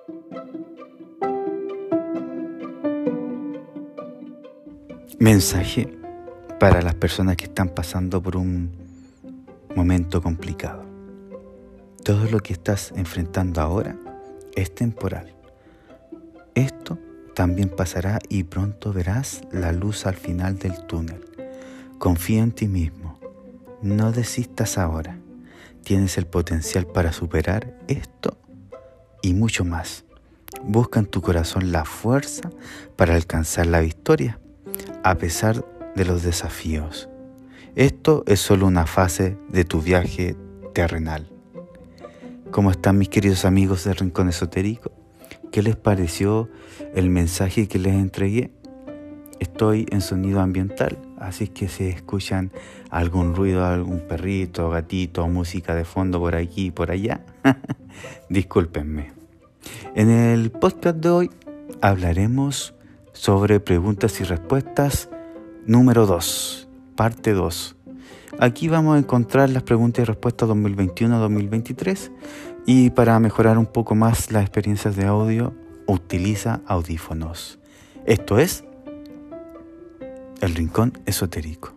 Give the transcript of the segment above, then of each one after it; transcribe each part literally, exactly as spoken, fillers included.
Mensaje para las personas que están pasando por un momento complicado. Todo lo que estás enfrentando ahora es temporal. Esto también pasará y pronto verás la luz al final del túnel. Confía en ti mismo. No desistas ahora. Tienes el potencial para superar esto y mucho más. Busca en tu corazón la fuerza para alcanzar la victoria, a pesar de los desafíos. Esto es solo una fase de tu viaje terrenal. ¿Cómo están mis queridos amigos del Rincón Esotérico? ¿Qué les pareció el mensaje que les entregué? Estoy en sonido ambiental, así que si escuchan algún ruido, algún perrito, gatito, música de fondo por aquí y por allá, discúlpenme. En el podcast de hoy hablaremos sobre preguntas y respuestas número dos, parte dos. Aquí vamos a encontrar las preguntas y respuestas dos mil veintiuno a dos mil veintitrés y para mejorar un poco más las experiencias de audio, utiliza audífonos. Esto es El Rincón Esotérico.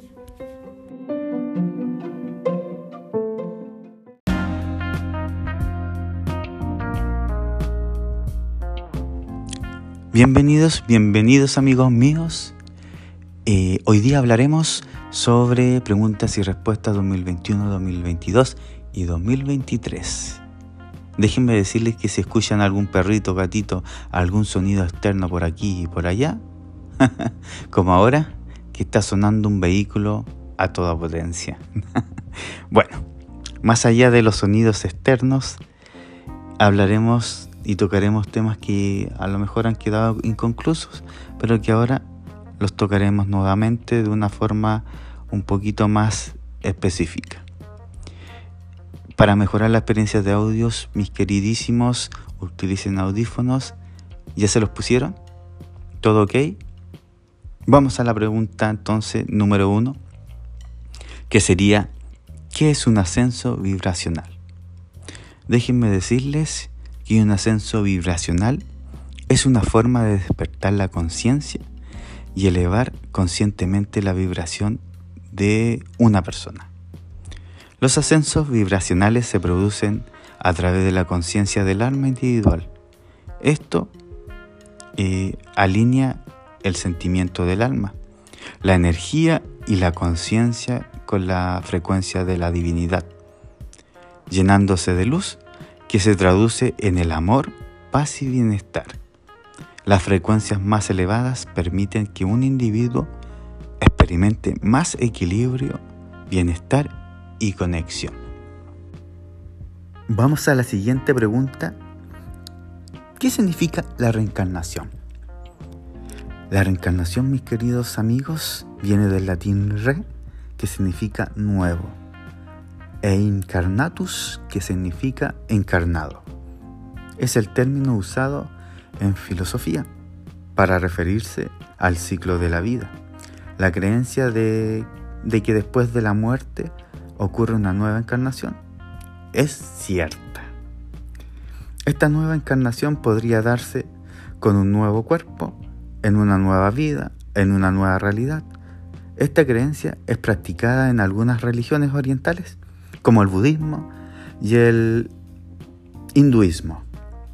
Bienvenidos, bienvenidos amigos míos. Eh, hoy día hablaremos sobre preguntas y respuestas dos mil veintiuno, dos mil veintidós y dos mil veintitrés. Déjenme decirles que si escuchan algún perrito, gatito, algún sonido externo por aquí y por allá, como ahora que está sonando un vehículo a toda potencia. Bueno, más allá de los sonidos externos, hablaremos y tocaremos temas que a lo mejor han quedado inconclusos, pero que ahora los tocaremos nuevamente de una forma un poquito más específica. Para mejorar la experiencia de audios, mis queridísimos, utilicen audífonos. ¿Ya se los pusieron? ¿Todo ok? Vamos a la pregunta entonces número uno, que sería, ¿qué es un ascenso vibracional? Déjenme decirles que un ascenso vibracional es una forma de despertar la conciencia y elevar conscientemente la vibración de una persona. Los ascensos vibracionales se producen a través de la conciencia del alma individual. Esto eh, alinea el sentimiento del alma, la energía y la conciencia con la frecuencia de la divinidad, llenándose de luz que se traduce en el amor, paz y bienestar. Las frecuencias más elevadas permiten que un individuo experimente más equilibrio, bienestar y conexión. Vamos a la siguiente pregunta. ¿Qué significa la reencarnación? La reencarnación, mis queridos amigos, viene del latín re, que significa nuevo, e incarnatus, que significa encarnado. Es el término usado en filosofía para referirse al ciclo de la vida, la creencia de, de que después de la muerte ocurre una nueva encarnación. Es cierta. Esta nueva encarnación podría darse con un nuevo cuerpo, en una nueva vida, en una nueva realidad. Esta creencia es practicada en algunas religiones orientales, como el budismo y el hinduismo.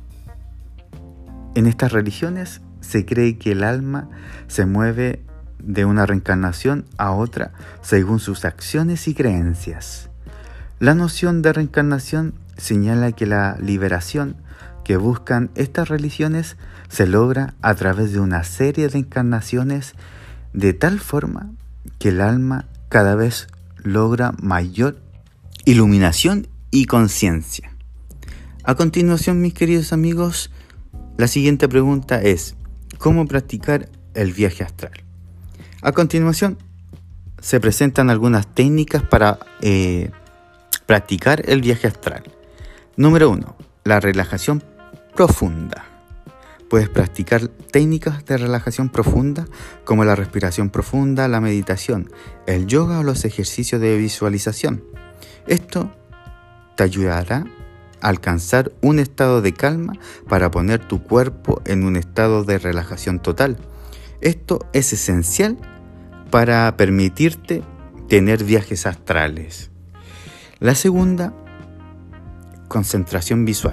En estas religiones se cree que el alma se mueve de una reencarnación a otra según sus acciones y creencias. La noción de reencarnación señala que la liberación que buscan estas religiones se logra a través de una serie de encarnaciones de tal forma que el alma cada vez logra mayor iluminación y conciencia. A continuación, mis queridos amigos, la siguiente pregunta es, ¿cómo practicar el viaje astral? A continuación, se presentan algunas técnicas para eh, practicar el viaje astral. Número uno, la relajación profunda. Puedes practicar técnicas de relajación profunda como la respiración profunda, la meditación, el yoga o los ejercicios de visualización. Esto te ayudará alcanzar un estado de calma para poner tu cuerpo en un estado de relajación total. Esto es esencial para permitirte tener viajes astrales. La segunda, concentración visual.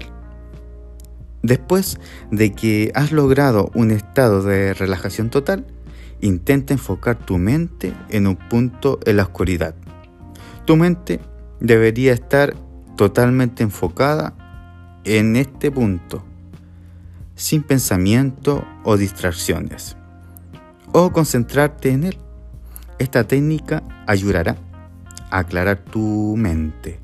Después de que has logrado un estado de relajación total, intenta enfocar tu mente en un punto en la oscuridad. Tu mente debería estar totalmente enfocada en este punto, sin pensamiento o distracciones, o concentrarte en él. Esta técnica ayudará a aclarar tu mente.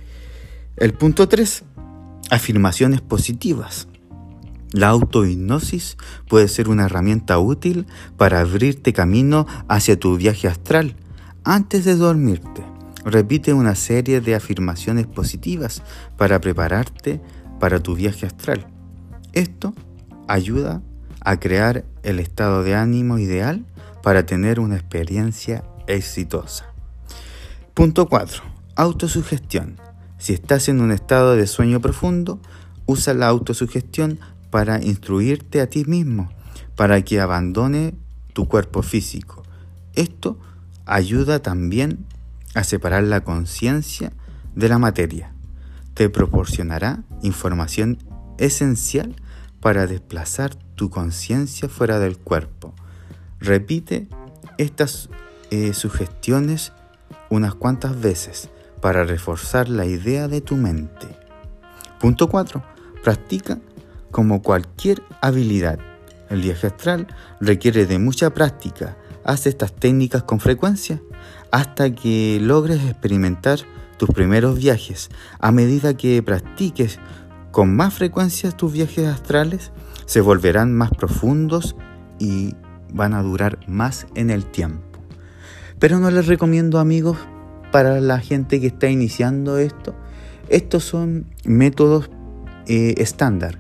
El punto tres, afirmaciones positivas. La autohipnosis puede ser una herramienta útil para abrirte camino hacia tu viaje astral. Antes de dormirte, repite una serie de afirmaciones positivas para prepararte para tu viaje astral. Esto ayuda a crear el estado de ánimo ideal para tener una experiencia exitosa. Punto cuatro. Autosugestión. Si estás en un estado de sueño profundo, usa la autosugestión para instruirte a ti mismo, para que abandone tu cuerpo físico. Esto ayuda también a separar la conciencia de la materia. Te proporcionará información esencial para desplazar tu conciencia fuera del cuerpo. Repite estas eh, sugestiones unas cuantas veces para reforzar la idea de tu mente. Punto cuatro. Practica como cualquier habilidad. El viaje astral requiere de mucha práctica. Haz estas técnicas con frecuencia hasta que logres experimentar tus primeros viajes. A medida que practiques con más frecuencia tus viajes astrales, se volverán más profundos y van a durar más en el tiempo. Pero no les recomiendo, amigos, para la gente que está iniciando esto. Estos son métodos eh, estándar.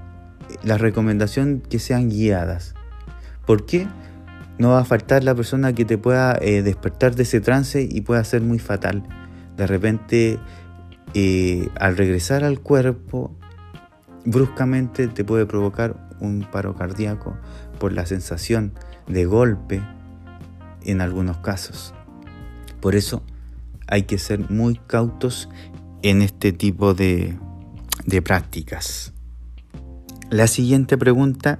La recomendación que sean guiadas. ¿Por qué? No va a faltar la persona que te pueda eh, despertar de ese trance y pueda ser muy fatal. De repente, eh, al regresar al cuerpo, bruscamente te puede provocar un paro cardíaco por la sensación de golpe en algunos casos. Por eso hay que ser muy cautos en este tipo de, de prácticas. La siguiente pregunta: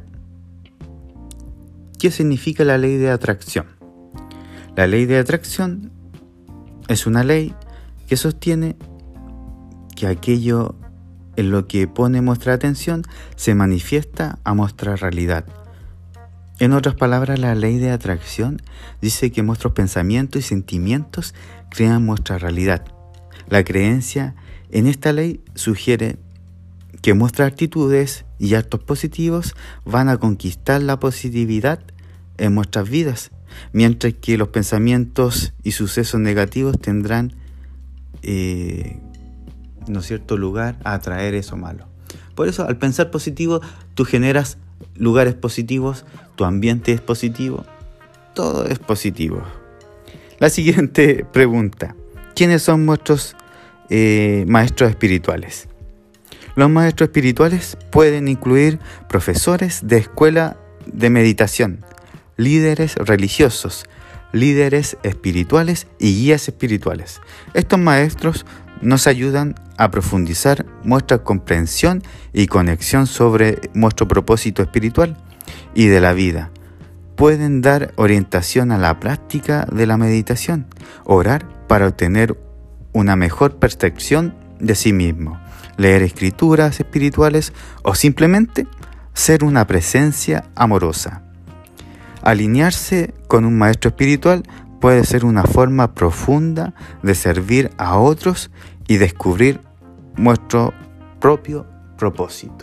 ¿qué significa la ley de atracción? La ley de atracción es una ley que sostiene que aquello en lo que pone nuestra atención se manifiesta a nuestra realidad. En otras palabras, la ley de atracción dice que nuestros pensamientos y sentimientos crean nuestra realidad. La creencia en esta ley sugiere que nuestras actitudes y actos positivos van a conquistar la positividad en nuestras vidas, mientras que los pensamientos y sucesos negativos tendrán eh, ¿no es cierto?, lugar a atraer eso malo. Por eso, al pensar positivo, tú generas lugares positivos, tu ambiente es positivo, todo es positivo. La siguiente pregunta: ¿quiénes son nuestros eh, maestros espirituales? Los maestros espirituales pueden incluir profesores de escuela de meditación, líderes religiosos, líderes espirituales y guías espirituales. Estos maestros nos ayudan a profundizar nuestra comprensión y conexión sobre nuestro propósito espiritual y de la vida. Pueden dar orientación a la práctica de la meditación, orar para obtener una mejor percepción de sí mismo, leer escrituras espirituales o simplemente ser una presencia amorosa. Alinearse con un maestro espiritual puede ser una forma profunda de servir a otros y descubrir nuestro propio propósito.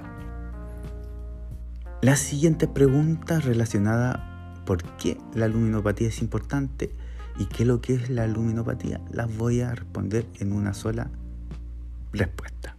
La siguiente pregunta relacionada por qué la luminopatía es importante y qué es lo que es la luminopatía, las voy a responder en una sola respuesta.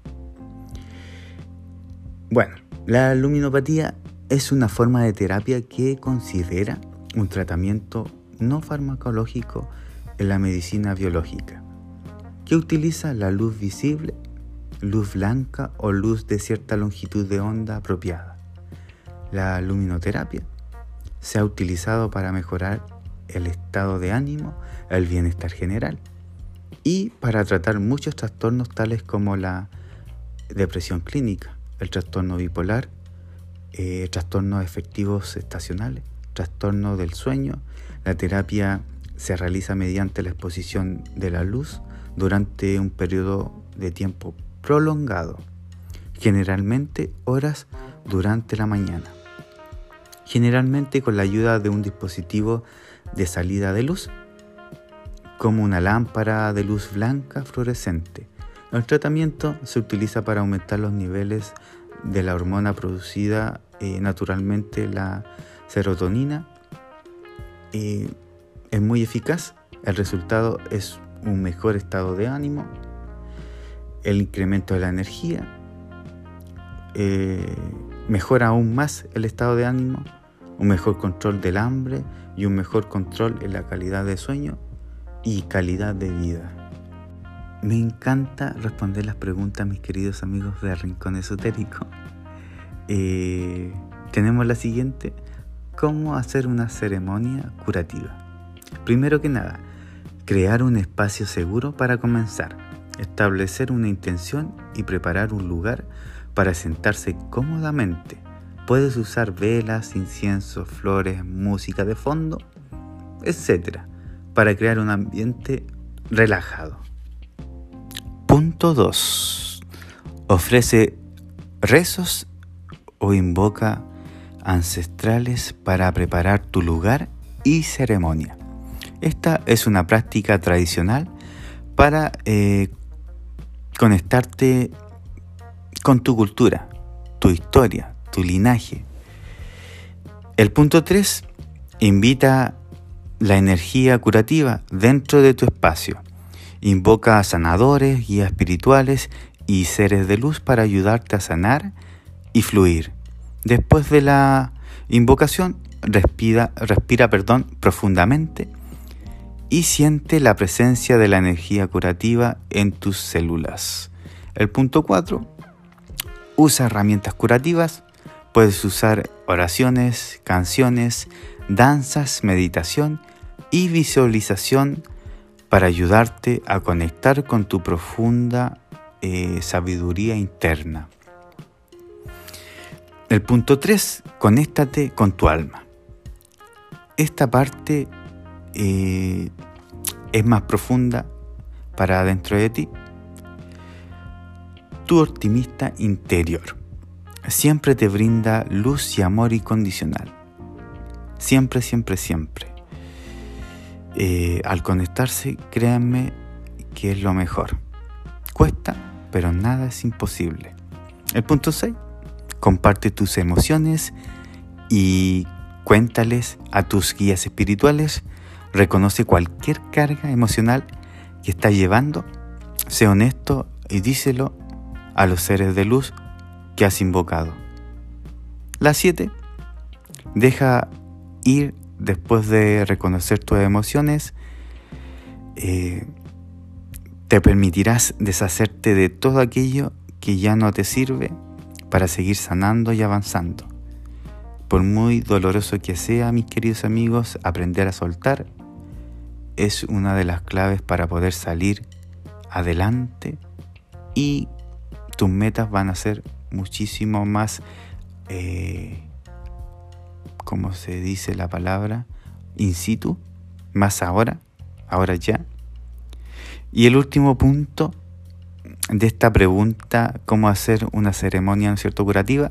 Bueno, la luminopatía es una forma de terapia que considera un tratamiento no farmacológico en la medicina biológica, que utiliza la luz visible luz blanca o luz de cierta longitud de onda apropiada. La luminoterapia se ha utilizado para mejorar el estado de ánimo, el bienestar general y para tratar muchos trastornos tales como la depresión clínica, el trastorno bipolar, eh, trastornos afectivos estacionales, trastorno del sueño. La terapia se realiza mediante la exposición de la luz durante un periodo de tiempo prolongado, generalmente horas durante la mañana, generalmente con la ayuda de un dispositivo de salida de luz, como una lámpara de luz blanca fluorescente. El tratamiento se utiliza para aumentar los niveles de la hormona producida eh, naturalmente, la serotonina. Eh, es muy eficaz. El resultado es un mejor estado de ánimo, el incremento de la energía, eh, mejora aún más el estado de ánimo, un mejor control del hambre y un mejor control en la calidad de sueño y calidad de vida. Me encanta responder las preguntas, mis queridos amigos de Rincón Esotérico. Eh, tenemos la siguiente: ¿cómo hacer una ceremonia curativa? Primero que nada, crear un espacio seguro para comenzar, establecer una intención y preparar un lugar para sentarse cómodamente. Puedes usar velas, inciensos, flores, música de fondo, etcétera, para crear un ambiente relajado. Punto dos. Ofrece rezos o invoca ancestrales para preparar tu lugar y ceremonia. Esta es una práctica tradicional para eh, conectarte con tu cultura, tu historia, tu linaje. El punto tres. Invita la energía curativa dentro de tu espacio. Invoca a sanadores, guías espirituales y seres de luz para ayudarte a sanar y fluir. Después de la invocación, respira, respira perdón, profundamente y siente la presencia de la energía curativa en tus células. El punto cuatro. Usa herramientas curativas. Puedes usar oraciones, canciones, danzas, meditación y visualización para ayudarte a conectar con tu profunda eh, sabiduría interna. El punto tres. Conéctate con tu alma. Esta parte eh, es más profunda para dentro de ti. Tu optimista interior siempre te brinda luz y amor incondicional. Siempre, siempre, siempre. Eh, al conectarse, créanme que es lo mejor. Cuesta, pero nada es imposible. El punto seis. Comparte tus emociones y cuéntales a tus guías espirituales. Reconoce cualquier carga emocional que estás llevando. Sé honesto y díselo a los seres de luz que has invocado. La siete. Deja ir después de reconocer tus emociones. Eh, te permitirás deshacerte de todo aquello que ya no te sirve para seguir sanando y avanzando. Por muy doloroso que sea, mis queridos amigos, aprender a soltar es una de las claves para poder salir adelante y tus metas van a ser muchísimo más, eh, ¿cómo se dice la palabra? In situ, más ahora, ahora ya. Y el último punto de esta pregunta, ¿cómo hacer una ceremonia, ¿no es cierto?, curativa?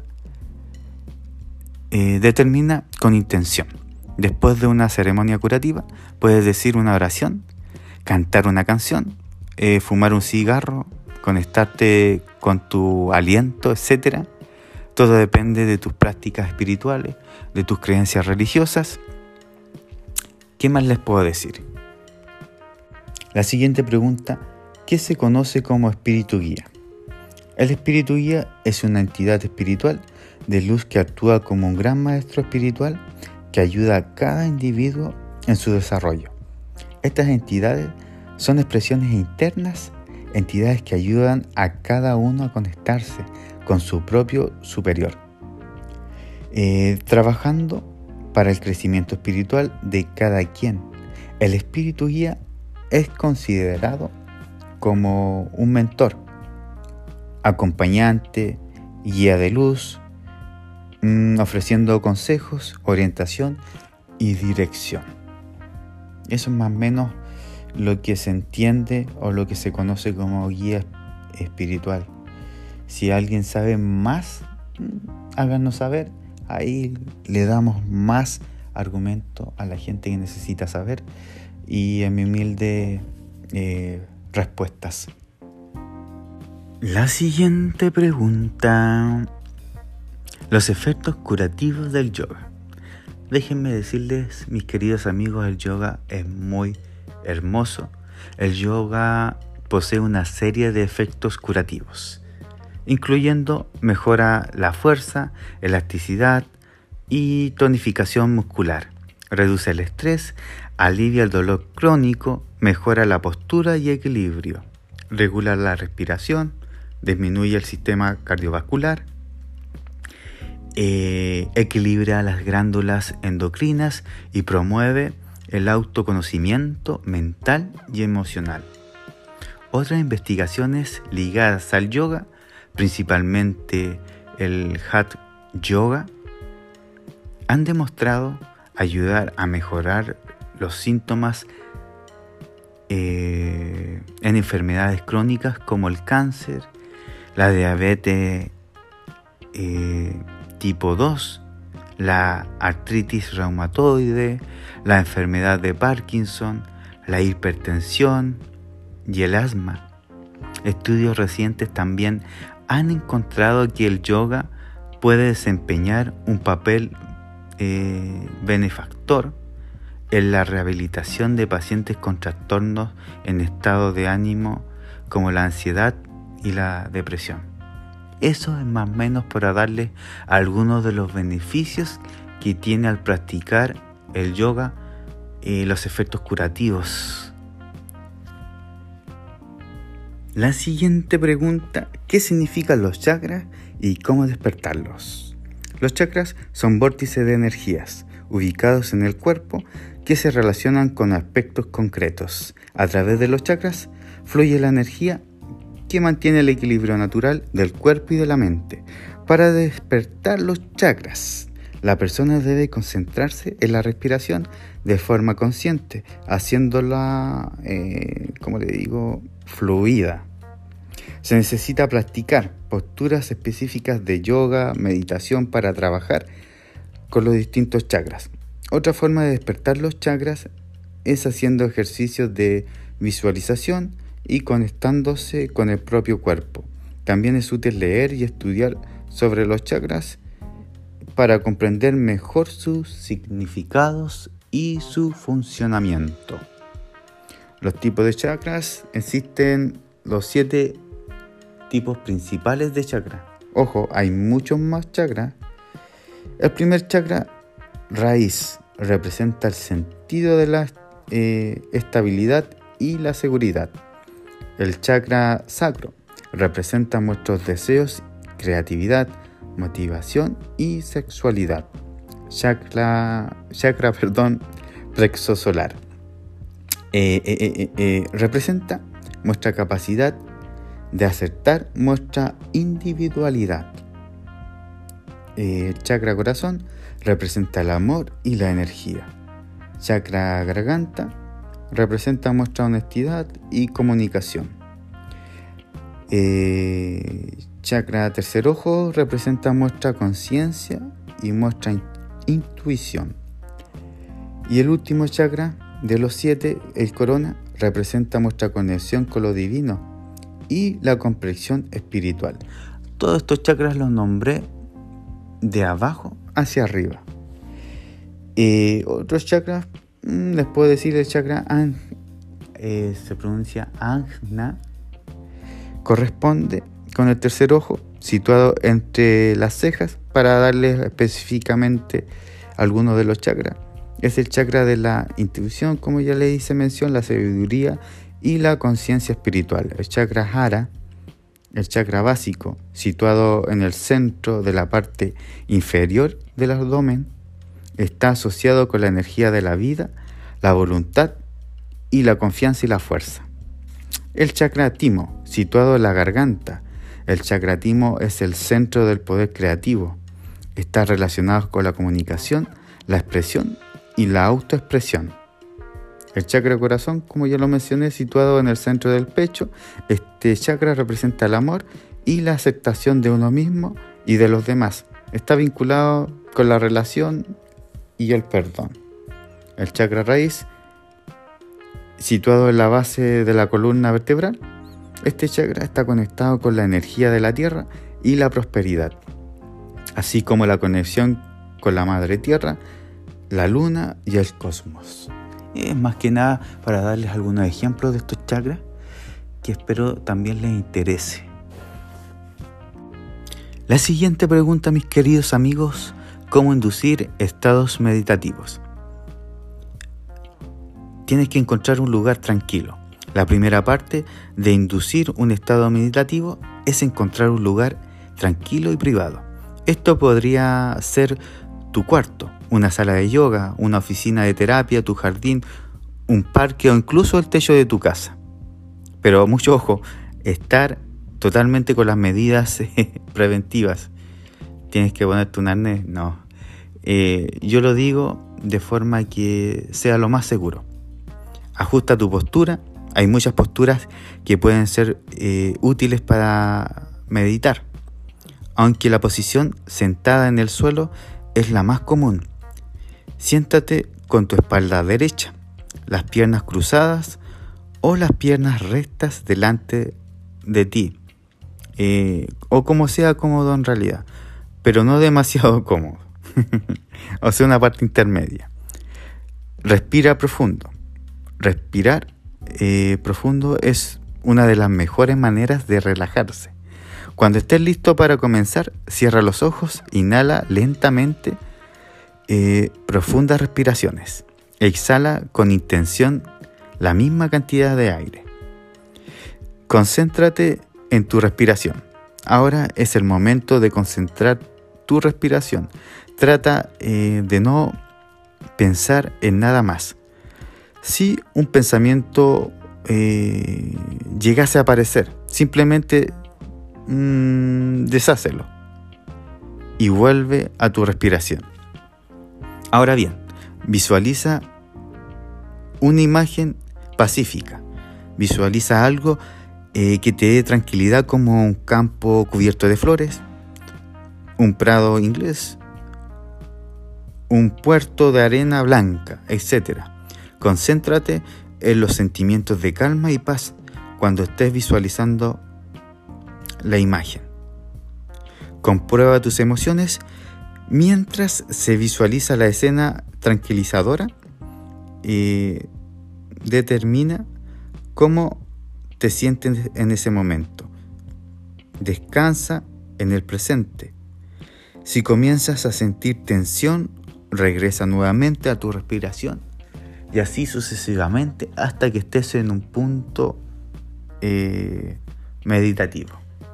Eh, determina con intención. Después de una ceremonia curativa, puedes decir una oración, cantar una canción, eh, fumar un cigarro, conectarte con tu aliento, etcétera. Todo depende de tus prácticas espirituales, de tus creencias religiosas. ¿Qué más les puedo decir? La siguiente pregunta: ¿qué se conoce como espíritu guía? El espíritu guía es una entidad espiritual de luz que actúa como un gran maestro espiritual que ayuda a cada individuo en su desarrollo. Estas entidades son expresiones internas entidades que ayudan a cada uno a conectarse con su propio superior, eh, trabajando para el crecimiento espiritual de cada quien. El espíritu guía es considerado como un mentor, acompañante, guía de luz, mmm, ofreciendo consejos, orientación y dirección. Eso es más o menos lo que se entiende o lo que se conoce como guía espiritual. Si alguien sabe más, háganos saber. Ahí le damos más argumento a la gente que necesita saber y en mi humilde eh, respuestas. La siguiente pregunta: los efectos curativos del yoga. Déjenme decirles, mis queridos amigos, el yoga es muy hermoso. El yoga posee una serie de efectos curativos, incluyendo mejora la fuerza, elasticidad y tonificación muscular. Reduce el estrés, alivia el dolor crónico, mejora la postura y equilibrio, regula la respiración, disminuye el sistema cardiovascular, eh, equilibra las glándulas endocrinas y promueve el autoconocimiento mental y emocional. Otras investigaciones ligadas al yoga, principalmente el Hatha Yoga, han demostrado ayudar a mejorar los síntomas eh, en enfermedades crónicas como el cáncer, la diabetes eh, tipo dos, la artritis reumatoide, la enfermedad de Parkinson, la hipertensión y el asma. Estudios recientes también han encontrado que el yoga puede desempeñar un papel eh, benefactor en la rehabilitación de pacientes con trastornos en estado de ánimo como la ansiedad y la depresión. Eso es más o menos para darles algunos de los beneficios que tiene al practicar el yoga y los efectos curativos. La siguiente pregunta: ¿qué significan los chakras y cómo despertarlos? Los chakras son vórtices de energías ubicados en el cuerpo que se relacionan con aspectos concretos. A través de los chakras fluye la energía que mantiene el equilibrio natural del cuerpo y de la mente. Para despertar los chakras, la persona debe concentrarse en la respiración de forma consciente, haciéndola, eh, como le digo, fluida. Se necesita practicar posturas específicas de yoga, meditación para trabajar con los distintos chakras. Otra forma de despertar los chakras es haciendo ejercicios de visualización y conectándose con el propio cuerpo. También es útil leer y estudiar sobre los chakras para comprender mejor sus significados y su funcionamiento. Los tipos de chakras: existen los siete tipos principales de chakra. Ojo, hay muchos más chakras. El primer chakra, raíz, representa el sentido de la eh, estabilidad y la seguridad. El chakra sacro representa nuestros deseos, creatividad, motivación y sexualidad. Chakra, chakra perdón, plexo solar eh, eh, eh, eh, representa nuestra capacidad de aceptar nuestra individualidad. Eh, chakra corazón representa el amor y la energía. Chakra garganta representa nuestra honestidad y comunicación. Eh, chakra tercer ojo representa nuestra conciencia y nuestra in- intuición. Y el último chakra de los siete, el corona, representa nuestra conexión con lo divino y la comprensión espiritual. Todos estos chakras los nombré de abajo hacia arriba. Eh, otros chakras, mmm, les puedo decir el chakra An, eh, se pronuncia Ajna, corresponde con el tercer ojo, situado entre las cejas. Para darles específicamente algunos de los chakras, es el chakra de la intuición, como ya le hice mención, la sabiduría y la conciencia espiritual. El chakra Hara, el chakra básico, situado en el centro de la parte inferior del abdomen, está asociado con la energía de la vida, la voluntad y la confianza y la fuerza. El chakra Timo, situado en la garganta. El chakra Timo es el centro del poder creativo. Está relacionado con la comunicación, la expresión y la autoexpresión. El chakra corazón, como ya lo mencioné, situado en el centro del pecho. Este chakra representa el amor y la aceptación de uno mismo y de los demás. Está vinculado con la relación y el perdón. El chakra raíz, situado en la base de la columna vertebral. Este chakra está conectado con la energía de la tierra y la prosperidad, así como la conexión con la madre tierra, la luna y el cosmos. Es más que nada para darles algunos ejemplos de estos chakras que espero también les interese. La siguiente pregunta, mis queridos amigos: ¿cómo inducir estados meditativos? Tienes que encontrar un lugar tranquilo. La primera parte de inducir un estado meditativo es encontrar un lugar tranquilo y privado. Esto podría ser tu cuarto, una sala de yoga, una oficina de terapia, tu jardín, un parque o incluso el techo de tu casa. Pero mucho ojo, estar totalmente con las medidas preventivas. ¿Tienes que ponerte un arnés? No. Eh, yo lo digo de forma que sea lo más seguro. Ajusta tu postura. Hay muchas posturas que pueden ser eh, útiles para meditar, aunque la posición sentada en el suelo es la más común. Siéntate con tu espalda derecha, las piernas cruzadas o las piernas rectas delante de ti, eh, o como sea cómodo en realidad, pero no demasiado cómodo, o sea, una parte intermedia. Respira profundo. Respirar eh, profundo es una de las mejores maneras de relajarse. Cuando estés listo para comenzar, cierra los ojos, inhala lentamente eh, profundas respiraciones. Exhala con intención la misma cantidad de aire. Concéntrate en tu respiración. Ahora es el momento de concentrar tu respiración. Trata eh, de no pensar en nada más. Si un pensamiento eh, llegase a aparecer, simplemente mmm, deshácelo y vuelve a tu respiración. Ahora bien, visualiza una imagen pacífica. Visualiza algo eh, que te dé tranquilidad, como un campo cubierto de flores, un prado inglés, un puerto de arena blanca, etcétera. Concéntrate en los sentimientos de calma y paz cuando estés visualizando la imagen. Comprueba tus emociones mientras se visualiza la escena tranquilizadora y determina cómo te sientes en ese momento. Descansa en el presente. Si comienzas a sentir tensión, regresa nuevamente a tu respiración y así sucesivamente hasta que estés en un punto eh, meditativo.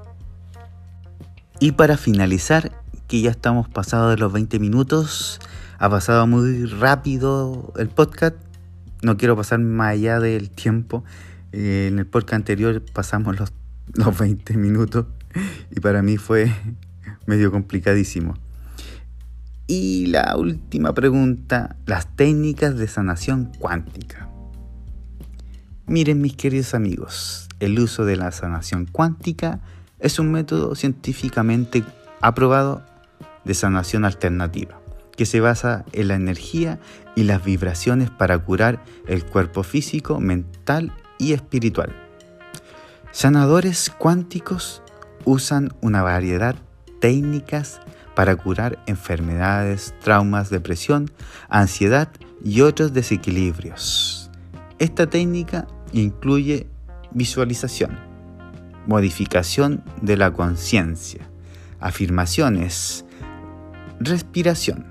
Y para finalizar, que ya estamos pasados de los veinte minutos, ha pasado muy rápido el podcast, no quiero pasar más allá del tiempo. Eh, en el podcast anterior pasamos los, los veinte minutos y para mí fue medio complicadísimo. Y la última pregunta, las técnicas de sanación cuántica. Miren, mis queridos amigos, el uso de la sanación cuántica es un método científicamente aprobado de sanación alternativa, que se basa en la energía y las vibraciones para curar el cuerpo físico, mental y espiritual. Sanadores cuánticos usan una variedad de técnicas para curar enfermedades, traumas, depresión, ansiedad y otros desequilibrios. Esta técnica incluye visualización, modificación de la conciencia, afirmaciones, respiración,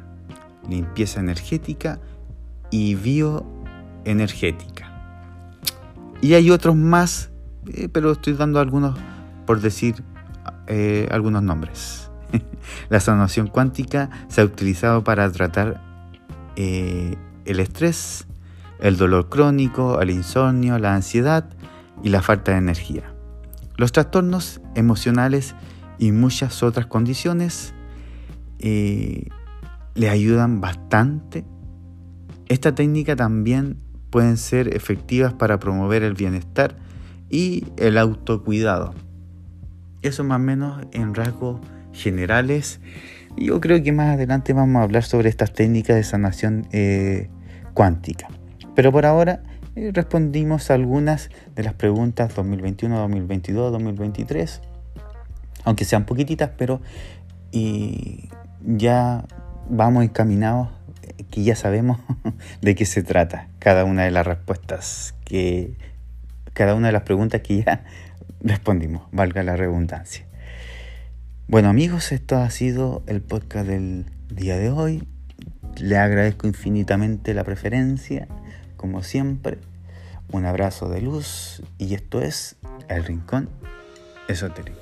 limpieza energética y bioenergética. Y hay otros más, eh, pero estoy dando algunos, por decir eh, algunos nombres. La sanación cuántica se ha utilizado para tratar eh, el estrés, el dolor crónico, el insomnio, la ansiedad y la falta de energía, los trastornos emocionales y muchas otras condiciones. Eh, le ayudan bastante. Esta técnica también pueden ser efectivas para promover el bienestar y el autocuidado. Eso más o menos en rasgos generales. Yo creo que más adelante vamos a hablar sobre estas técnicas de sanación eh, cuántica. Pero por ahora eh, respondimos a algunas de las preguntas dos mil veintiuno, dos mil veintidós, dos mil veintitrés. Aunque sean poquititas, pero y ya vamos encaminados, que ya sabemos de qué se trata cada una de las respuestas, que cada una de las preguntas que ya respondimos, valga la redundancia. Bueno amigos, esto ha sido el podcast del día de hoy. Les agradezco infinitamente la preferencia, como siempre. Un abrazo de luz y esto es El Rincón Esotérico.